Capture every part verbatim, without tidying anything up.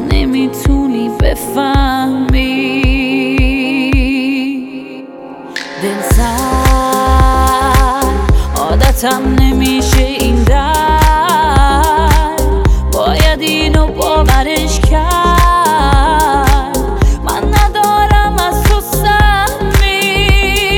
نمیتونی بفهمی. دل سر عادتم نمیشه این در، باید اینو باورش کرد. من ندارم از تو سهمی،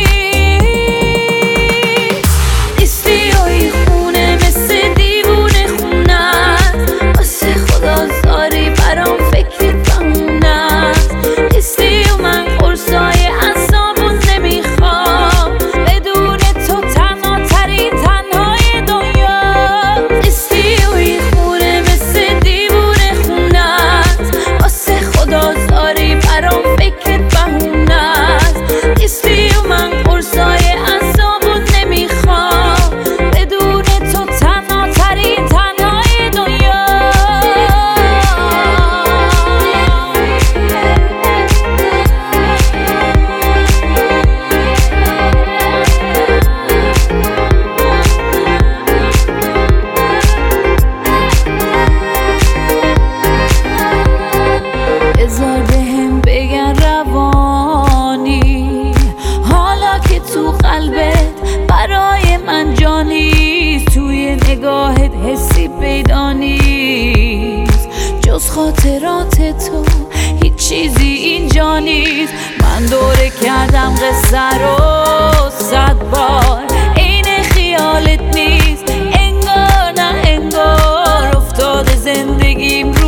نیستی و این خونه مثل دیوونه خونت، واسه خدا زاری برام فکر بمونت. نیستی و من قرصای اعصابون نمیخوام، بدون تو تنها ترین تنهای دنیا. نیستی و این خونه مثل دیوونه خونت، واسه خدا زاری برام فکر بمونت. نیستی و من قرصای اعصابون نمیخوام، بدون تو تنها ترین تنهای دنیا. بذار بهم بگن روانی، حالا که تو قلبت برای من جانی، توی نگاهت حسی پیدا نیست، جز خاطرات تو هیچ چیزی اینجا نیست. من دوره کردم قصه رو صد بار، عین خیالت نیست، انگار نه انگار افتاده زندگیم